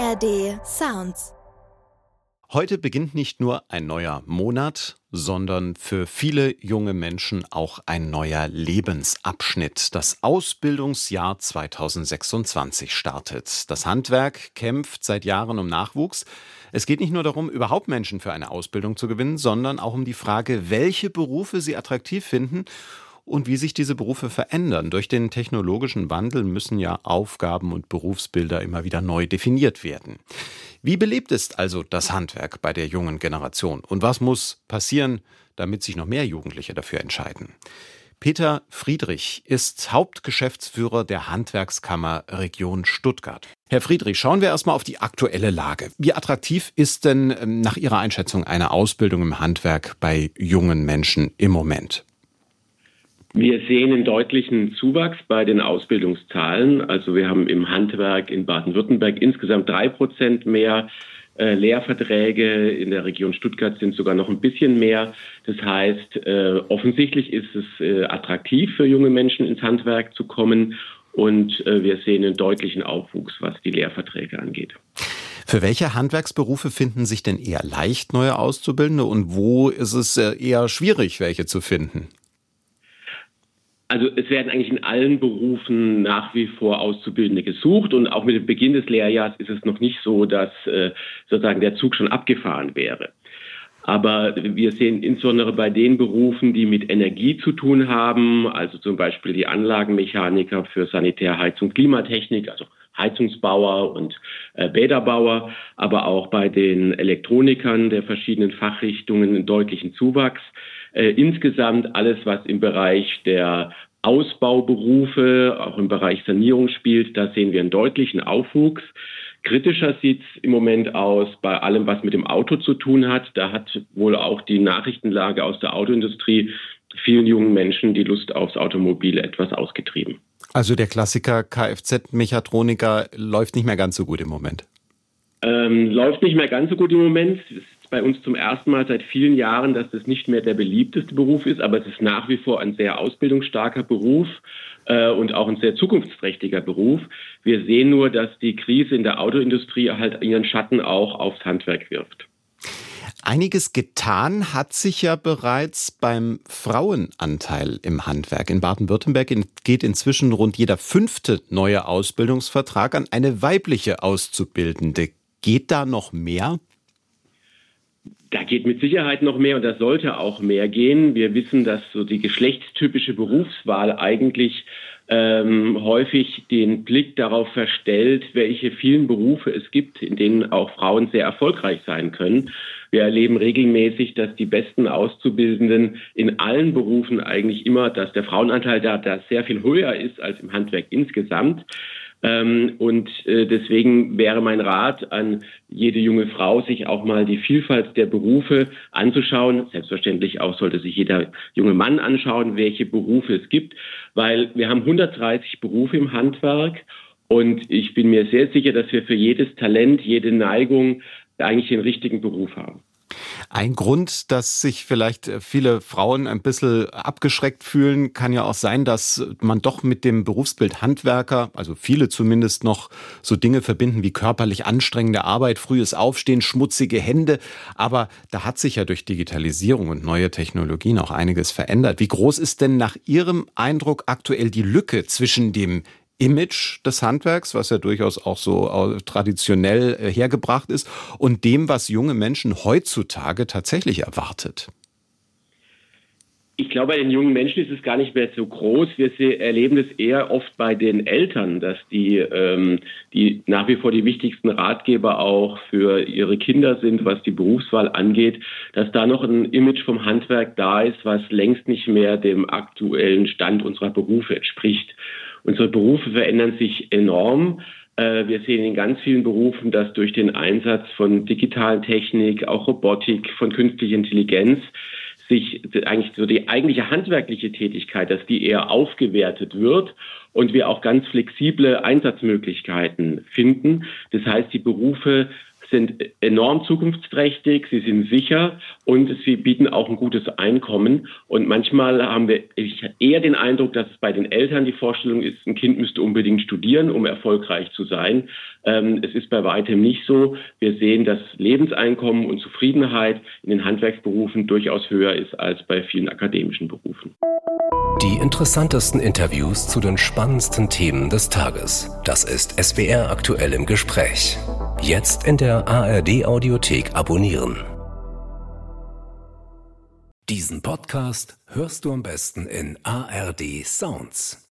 ARD Sounds. Heute beginnt nicht nur ein neuer Monat, sondern für viele junge Menschen auch ein neuer Lebensabschnitt. Das Ausbildungsjahr 2026 startet. Das Handwerk kämpft seit Jahren um Nachwuchs. Es geht nicht nur darum, überhaupt Menschen für eine Ausbildung zu gewinnen, sondern auch um die Frage, welche Berufe sie attraktiv finden und wie sich diese Berufe verändern. Durch den technologischen Wandel müssen ja Aufgaben und Berufsbilder immer wieder neu definiert werden. Wie belebt ist also das Handwerk bei der jungen Generation? Und was muss passieren, damit sich noch mehr Jugendliche dafür entscheiden? Peter Friedrich ist Hauptgeschäftsführer der Handwerkskammer Region Stuttgart. Herr Friedrich, schauen wir erstmal auf die aktuelle Lage. Wie attraktiv ist denn nach Ihrer Einschätzung eine Ausbildung im Handwerk bei jungen Menschen im Moment? Wir sehen einen deutlichen Zuwachs bei den Ausbildungszahlen. Also wir haben im Handwerk in Baden-Württemberg insgesamt 3% mehr Lehrverträge. In der Region Stuttgart sind sogar noch ein bisschen mehr. Das heißt, offensichtlich ist es attraktiv für junge Menschen ins Handwerk zu kommen. Und wir sehen einen deutlichen Aufwuchs, was die Lehrverträge angeht. Für welche Handwerksberufe finden sich denn eher leicht neue Auszubildende und wo ist es eher schwierig, welche zu finden? Also es werden eigentlich in allen Berufen nach wie vor Auszubildende gesucht und auch mit dem Beginn des Lehrjahres ist es noch nicht so, dass sozusagen der Zug schon abgefahren wäre. Aber wir sehen insbesondere bei den Berufen, die mit Energie zu tun haben, also zum Beispiel die Anlagenmechaniker für Sanitär, Heizung, Klimatechnik, also Heizungsbauer und Bäderbauer, aber auch bei den Elektronikern der verschiedenen Fachrichtungen einen deutlichen Zuwachs. Insgesamt alles, was im Bereich der Ausbauberufe, auch im Bereich Sanierung spielt, da sehen wir einen deutlichen Aufwuchs. Kritischer sieht es im Moment aus bei allem, was mit dem Auto zu tun hat. Da hat wohl auch die Nachrichtenlage aus der Autoindustrie vielen jungen Menschen die Lust aufs Automobil etwas ausgetrieben. Also der Klassiker Kfz-Mechatroniker läuft nicht mehr ganz so gut im Moment. Läuft nicht mehr ganz so gut im Moment. Es ist bei uns zum ersten Mal seit vielen Jahren, dass das nicht mehr der beliebteste Beruf ist, aber es ist nach wie vor ein sehr ausbildungsstarker Beruf und auch ein sehr zukunftsträchtiger Beruf. Wir sehen nur, dass die Krise in der Autoindustrie halt ihren Schatten auch aufs Handwerk wirft. Einiges getan hat sich ja bereits beim Frauenanteil im Handwerk. In Baden-Württemberg geht inzwischen rund jeder 5. neue Ausbildungsvertrag an eine weibliche Auszubildende. Geht da noch mehr? Da geht mit Sicherheit noch mehr und da sollte auch mehr gehen. Wir wissen, dass so die geschlechtstypische Berufswahl eigentlich häufig den Blick darauf verstellt, welche vielen Berufe es gibt, in denen auch Frauen sehr erfolgreich sein können. Wir erleben regelmäßig, dass die besten Auszubildenden in allen Berufen eigentlich immer, dass der Frauenanteil da sehr viel höher ist als im Handwerk insgesamt. Und deswegen wäre mein Rat an jede junge Frau, sich auch mal die Vielfalt der Berufe anzuschauen. Selbstverständlich auch sollte sich jeder junge Mann anschauen, welche Berufe es gibt, weil wir haben 130 Berufe im Handwerk und ich bin mir sehr sicher, dass wir für jedes Talent, jede Neigung eigentlich den richtigen Beruf haben. Ein Grund, dass sich vielleicht viele Frauen ein bisschen abgeschreckt fühlen, kann ja auch sein, dass man doch mit dem Berufsbild Handwerker, also viele zumindest, noch so Dinge verbinden wie körperlich anstrengende Arbeit, frühes Aufstehen, schmutzige Hände. Aber da hat sich ja durch Digitalisierung und neue Technologien auch einiges verändert. Wie groß ist denn nach Ihrem Eindruck aktuell die Lücke zwischen dem Image des Handwerks, was ja durchaus auch so traditionell hergebracht ist, und dem, was junge Menschen heutzutage tatsächlich erwartet? Ich glaube, bei den jungen Menschen ist es gar nicht mehr so groß. Wir erleben das eher oft bei den Eltern, dass die nach wie vor die wichtigsten Ratgeber auch für ihre Kinder sind, was die Berufswahl angeht, dass da noch ein Image vom Handwerk da ist, was längst nicht mehr dem aktuellen Stand unserer Berufe entspricht. Unsere Berufe verändern sich enorm. Wir sehen in ganz vielen Berufen, dass durch den Einsatz von digitalen Technik, auch Robotik, von künstlicher Intelligenz sich eigentlich so die eigentliche handwerkliche Tätigkeit, dass die eher aufgewertet wird und wir auch ganz flexible Einsatzmöglichkeiten finden. Das heißt, die Berufe sind enorm zukunftsträchtig, sie sind sicher und sie bieten auch ein gutes Einkommen. Und manchmal haben wir eher den Eindruck, dass es bei den Eltern die Vorstellung ist, ein Kind müsste unbedingt studieren, um erfolgreich zu sein. Es ist bei weitem nicht so. Wir sehen, dass Lebenseinkommen und Zufriedenheit in den Handwerksberufen durchaus höher ist als bei vielen akademischen Berufen. Die interessantesten Interviews zu den spannendsten Themen des Tages. Das ist SWR aktuell im Gespräch. Jetzt in der ARD-Audiothek abonnieren. Diesen Podcast hörst du am besten in ARD Sounds.